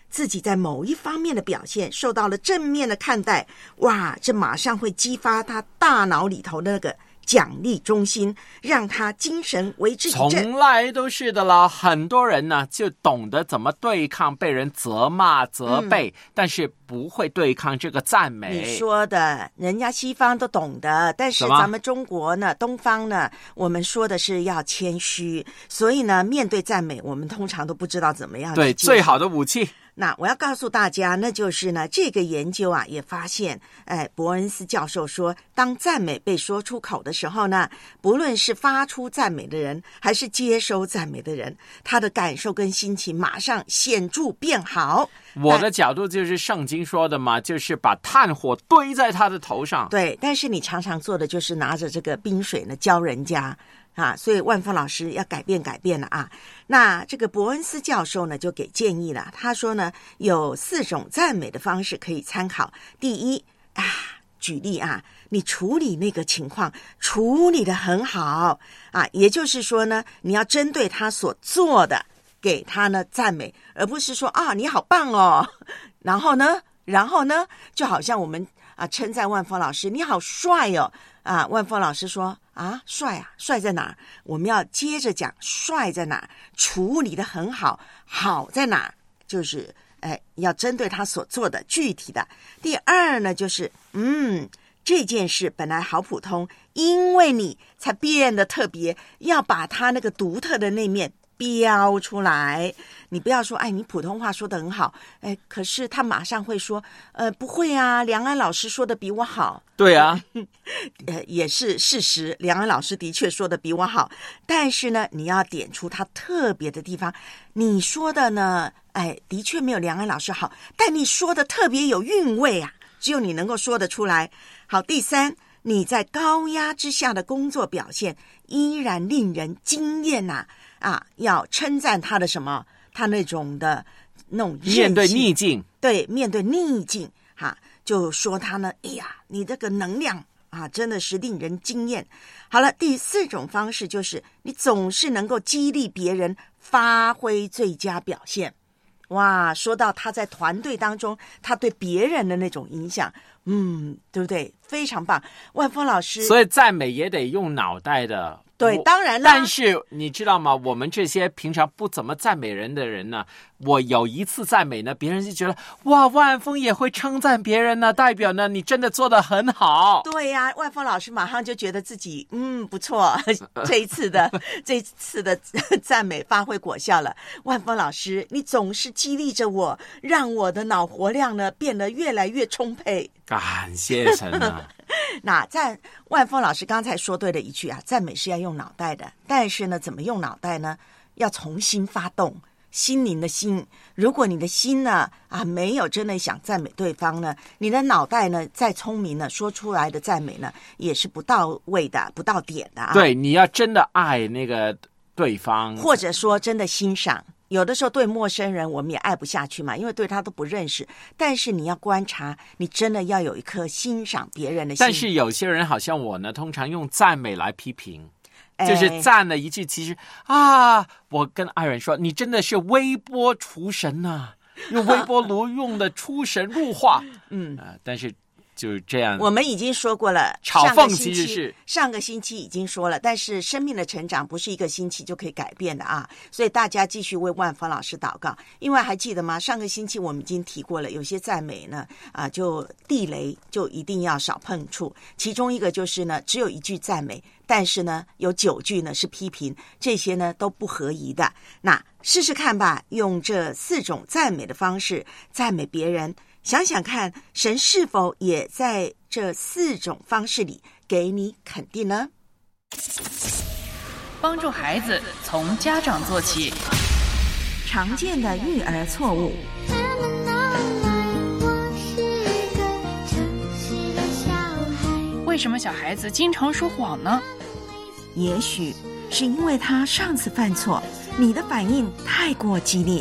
自己在某一方面的表现受到了正面的看待，哇，这马上会激发他大脑里头的那个奖励中心，让他精神为之一振。 从来都是的啦，很多人呢就懂得怎么对抗被人责骂责备、嗯、但是不会对抗这个赞美。 你说的人家西方都懂得，但是咱们中国呢，东方呢，我们说的是要谦虚，所以呢面对赞美我们通常都不知道怎么样。 对，最好的武器。 那我要告诉大家，那就是呢，这个研究啊也发现，哎，伯恩斯教授说，当赞美被说出口的时候呢，不论是发出赞美的人还是接收赞美的人，他的感受跟心情马上显著变好。 我的角度就是圣经说的嘛，就是把炭火堆在他的头上。 对，但是你常常做的就是拿着这个冰水呢浇人家啊，所以万峰老师要改变改变了啊。那这个伯恩斯教授呢就给建议了，他说呢有四种赞美的方式可以参考。第一啊，举例啊，你处理那个情况处理得很好啊，也就是说呢，你要针对他所做的给他呢赞美，而不是说啊你好棒哦，然后呢然后呢就好像我们啊称赞万峰老师你好帅哦啊，万峰老师说啊帅啊帅在哪儿？我们要接着讲帅在哪儿，处理得很好，好在哪儿？就是哎要针对他所做的具体的。第二呢就是嗯这件事本来好普通，因为你才变得特别，要把他那个独特的那面标出来。你不要说哎你普通话说得很好，哎可是他马上会说呃不会啊，梁安老师说的比我好。 对啊呃也是事实，梁安老师的确说的比我好，但是呢你要点出他特别的地方。你说的呢哎的确没有梁安老师好，但你说的特别有韵味啊，只有你能够说得出来。好，第三，你在高压之下的工作表现依然令人惊艳呐！啊，要称赞他的什么？他那种的那种面对逆境， 对，面对逆境，哈、啊，就说他呢，哎呀，你这个能量啊，真的是令人惊艳。好了，第四种方式就是你总是能够激励别人发挥最佳表现。哇，说到他在团队当中，他对别人的那种影响，嗯，对不对？非常棒，万峰老师。 所以赞美也得用脑袋的。 对，当然了。 但是你知道吗？我们这些平常不怎么赞美人的人呢，我有一次赞美呢，别人就觉得哇，万峰也会称赞别人呢，代表呢你真的做得很好。 对呀、啊，万峰老师马上就觉得自己嗯不错，这一次的这一次的赞美发挥果效了。万峰老师，你总是激励着我，让我的脑活量呢变得越来越充沛。 感谢神啊！ 那赞万峰老师刚才说对了一句啊，赞美是要用脑袋的，但是呢，怎么用脑袋呢？要从心发动，心灵的心。如果你的心呢啊没有真的想赞美对方呢，你的脑袋呢再聪明呢，说出来的赞美呢也是不到位的，不到点的啊。 对，你要真的爱那个对方， 或者说真的欣赏。有的时候对陌生人我们也爱不下去嘛，因为对他都不认识，但是你要观察，你真的要有一颗欣赏别人的心。 但是有些人好像我呢，通常用赞美来批评，就是赞了一句，其实啊，我跟爱人说，你真的是微波厨神呐、啊，用微波炉用的出神入化，嗯、呃、但是就这样， 我们已经说过了， 嘲讽其实是上个星期已经说了，但是生命的成长不是一个星期就可以改变的啊，所以大家继续为万峰老师祷告。因为还记得吗？上个星期我们已经提过了，有些赞美呢啊，就地雷就一定要少碰触。其中一个就是呢，只有一句赞美，但是呢有九句呢是批评，这些呢都不合宜的。那试试看吧，用这四种赞美的方式赞美别人。想想看，神是否也在这四种方式里给你肯定呢？ 帮助孩子从家长做起。 常见的育儿错误。 为什么小孩子经常说谎呢？ 也许是因为他上次犯错，你的反应太过激烈。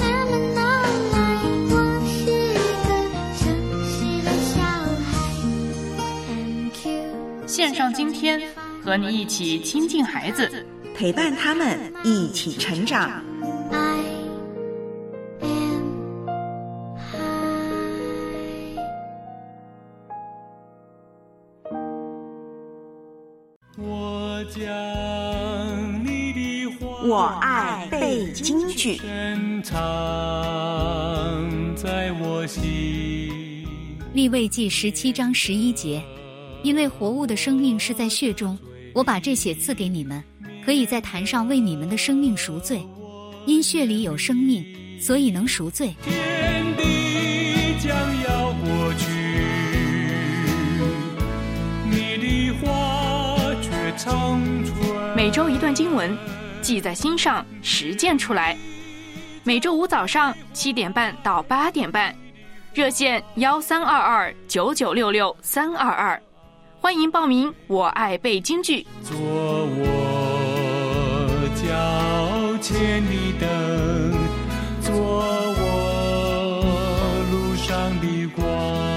线上今天和你一起亲近孩子， 陪伴他们一起成长。 我爱背京剧。 深藏在我心。 利未记十七章十一节，因为活物的生命是在血中，我把这血赐给你们，可以在坛上为你们的生命赎罪。因血里有生命，所以能赎罪。 天地将要过去，你的话却长存。 每周一段经文，记在心上，实践出来。每周五早上七点半到八点半，热线幺三二二九九六六三二二，欢迎报名。我爱背京剧， 做我脚前的灯，做我路上的光。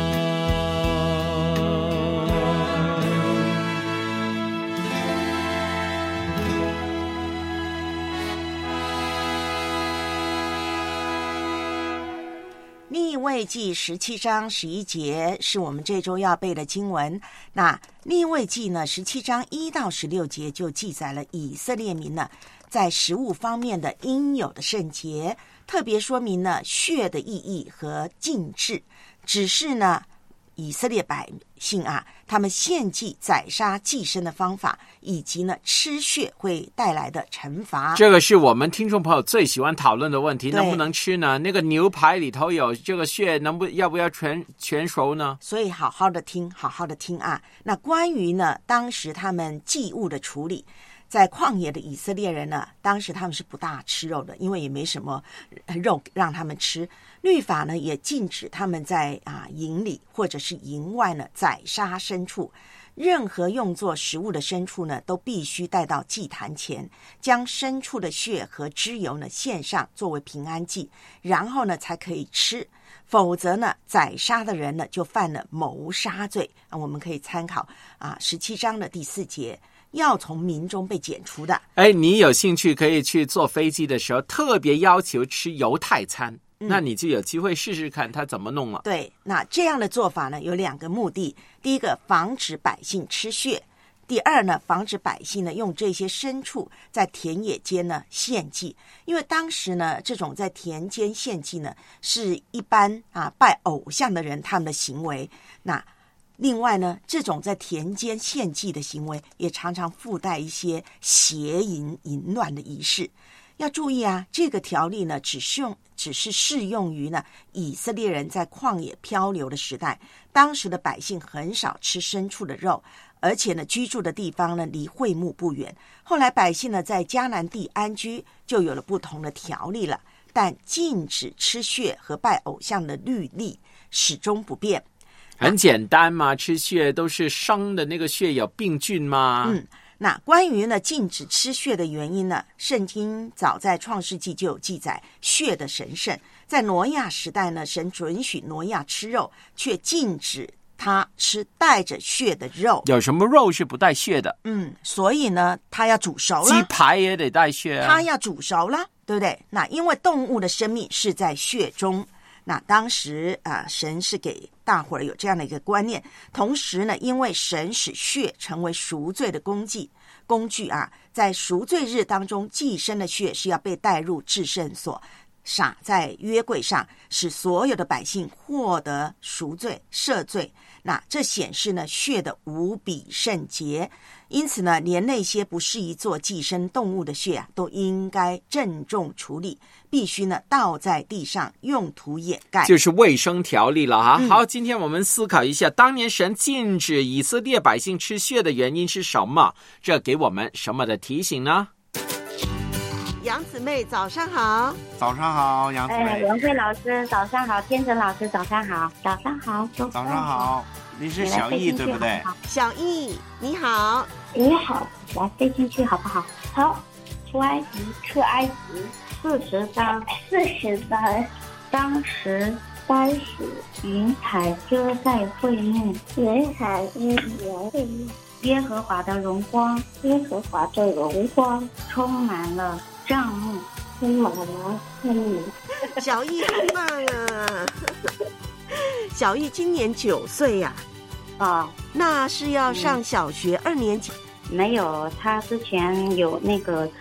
利未记十七章十一节是我们这周要背的经文。那利未记呢，十七章一到十六节就记载了以色列民呢在食物方面的应有的圣洁，特别说明了血的意义和禁制，只是呢以色列百姓啊，他们献祭宰杀祭牲的方法，以及呢吃血会带来的惩罚。 这个是我们听众朋友最喜欢讨论的问题， 对能不能吃呢？那个牛排里头有这个血，能不要不要全全熟呢？ 所以好好的听，好好的听啊。那关于呢当时他们祭物的处理，在旷野的以色列人呢，当时他们是不大吃肉的，因为也没什么肉让他们吃。律法呢也禁止他们在啊营里或者是营外呢宰杀牲畜，任何用作食物的牲畜呢都必须带到祭坛前，将牲畜的血和脂油呢献上作为平安祭，然后呢才可以吃，否则呢宰杀的人呢就犯了谋杀罪啊。我们可以参考啊十七章的第四节，要从民中被剪除的。 哎，你有兴趣可以去坐飞机的时候特别要求吃犹太餐， 嗯、 那你就有机会试试看他怎么弄了。 对，那这样的做法呢有两个目的，第一个防止百姓吃血，第二呢防止百姓呢用这些牲畜在田野间呢献祭，因为当时呢这种在田间献祭呢是一般啊拜偶像的人他们的行为。那另外呢，这种在田间献祭的行为也常常附带一些邪淫淫乱的仪式。要注意啊，这个条例呢只是用只是适用于呢以色列人在旷野漂流的时代，当时的百姓很少吃牲畜的肉，而且呢居住的地方呢离会幕不远。后来百姓呢在迦南地安居，就有了不同的条例了，但禁止吃血和拜偶像的律例始终不变。 很简单嘛，吃血都是生的，那个血有病菌吗？ 嗯，那关于呢禁止吃血的原因呢，圣经早在创世纪就有记载血的神圣。在挪亚时代呢，神准许挪亚吃肉，却禁止他吃带着血的肉。 有什么肉是不带血的？ 嗯，所以呢他要煮熟了。 鸡排也得带血啊。 他要煮熟了，对不对？那因为动物的生命是在血中。那当时啊、呃，神是给大伙儿有这样的一个观念，同时呢，因为神使血成为赎罪的工具工具啊，在赎罪日当中，祭牲的血是要被带入至圣所，洒在约柜上，使所有的百姓获得赎罪赦罪。那这显示呢血的无比圣洁，因此呢，连那些不适宜做祭牲动物的血啊，都应该郑重处理，必须呢倒在地上，用土掩盖， 就是卫生条例了哈、 嗯。 好，今天我们思考一下，当年神禁止以色列百姓吃血的原因是什么？这给我们什么的提醒呢？ 杨姊妹早上好。 早上好，杨姊妹。 哎，文慧老师早上好，天成老师早上好，早上好， 早上好。你是小易对不对？ 小易你好。 你好，来飞进去好不好？好。出埃及，出埃及，四十章，四十章。当时三十云彩遮盖会幕，云彩遮盖会幕。耶和华的荣光，耶和华的荣光充满了帐幕，充满了帐幕。 小易好棒啊！小易今年九岁呀、 啊，啊， 那是要上小学二年级？ 没有，他之前有那个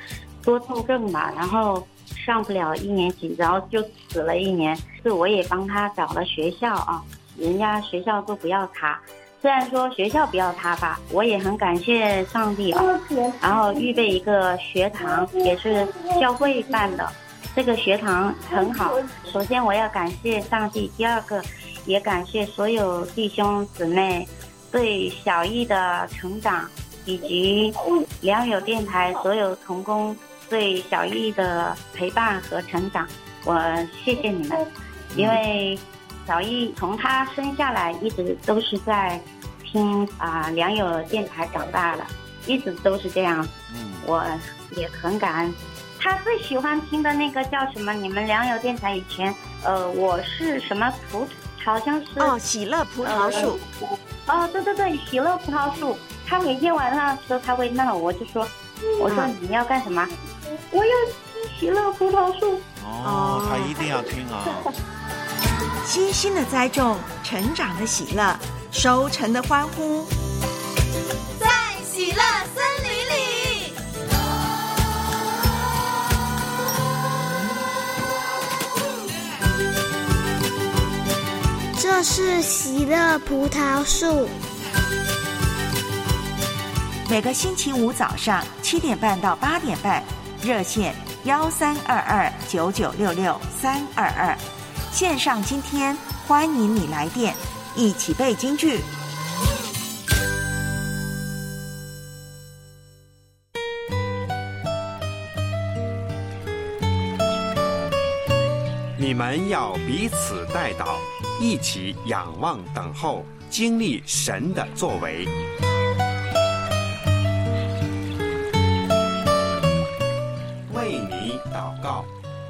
多动症吧，然后上不了一年级，然后就死了一年。是我也帮他找了学校啊，人家学校都不要他。虽然说学校不要他吧，我也很感谢上帝啊，然后预备一个学堂，也是教会办的，这个学堂很好。首先我要感谢上帝，第二个也感谢所有弟兄姊妹对小艺的成长，以及良友电台所有同工对小艺的陪伴和成长，我谢谢你们。因为小艺从他生下来一直都是在听啊、呃、良友电台长大的，一直都是这样。嗯，我也很感恩。他最喜欢听的那个叫什么？你们良友电台以前呃我是什么葡好像是哦喜乐葡萄树。 呃、哦对对对，喜乐葡萄树。他每天晚上的时候他会闹，我就说，我说你要干什么？我要听喜乐葡萄树。 哦，他一定要听啊。 悉心的栽种，成长的喜乐，收成的欢呼， 在喜乐森林里。 这是喜乐葡萄树。 每个星期五早上七点半到八点半，热线幺三二二九九六六三二二，线上今天欢迎你来电，一起背京剧。 你们要彼此代祷，一起仰望等候，经历神的作为。为你祷告。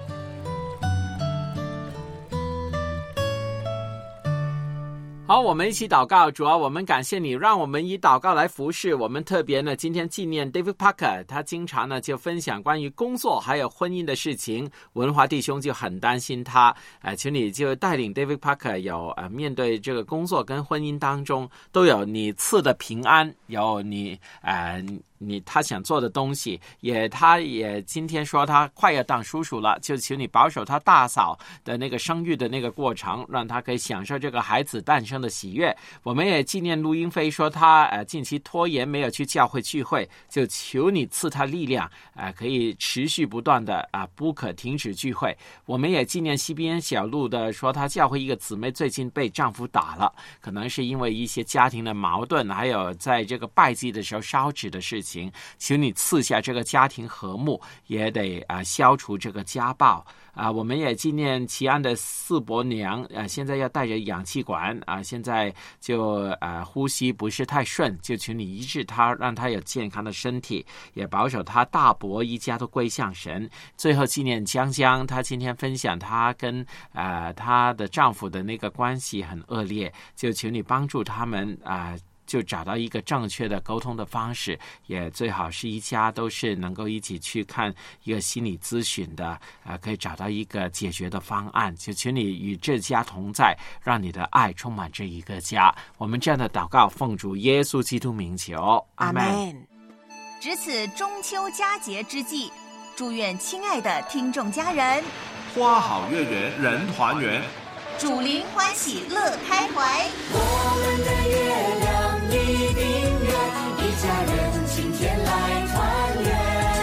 好，我们一起祷告。主啊，我们感谢你，让我们以祷告来服侍。我们特别呢，今天纪念 David Parker， 他经常呢就分享关于工作还有婚姻的事情。文华弟兄就很担心他，呃，请你就带领 David Parker 有呃面对这个工作跟婚姻当中都有你赐的平安，有你呃。你他想做的东西，也他也今天说他快要当叔叔了，就求你保守他大嫂的那个生育的那个过程，让他可以享受这个孩子诞生的喜悦。我们也纪念陆英飞，说他呃近期拖延没有去教会聚会，就求你赐他力量，呃可以持续不断的啊、呃、不可停止聚会。我们也纪念西边小路的，说他教会一个姊妹最近被丈夫打了，可能是因为一些家庭的矛盾，还有在这个拜祭的时候烧纸的事情，求你赐下这个家庭和睦，也得啊、呃、消除这个家暴啊、呃。我们也纪念齐安的四伯娘啊、呃，现在要带着氧气管啊、呃，现在就啊、呃、呼吸不是太顺，就求你医治他，让他有健康的身体，也保守他大伯一家都归向神。最后纪念江江，她今天分享她跟啊、呃、她的丈夫的那个关系很恶劣，就求你帮助他们啊。呃就找到一个正确的沟通的方式，也最好是一家都是能够一起去看一个心理咨询的啊、呃，可以找到一个解决的方案。就求你与这家同在，让你的爱充满这一个家。我们这样的祷告奉主耶稣基督名求，阿们。 值此中秋佳节之际，祝愿亲爱的听众家人花好月圆人团圆， 主灵欢喜乐开怀。 我们的月亮一定圆，一家人今天来团圆。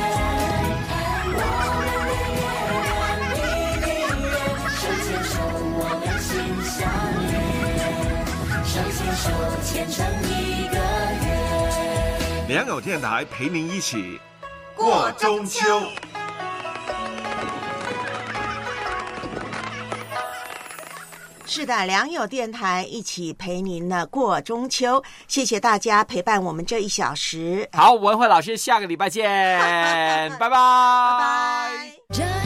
我们的月亮一定圆，手牵手我们心相连，手牵手牵成一个圆。 良友电台陪您一起过中秋。 是的，良友电台一起陪您呢过中秋，谢谢大家陪伴我们这一小时。 好，文慧老师，下个礼拜见，拜拜， 拜拜。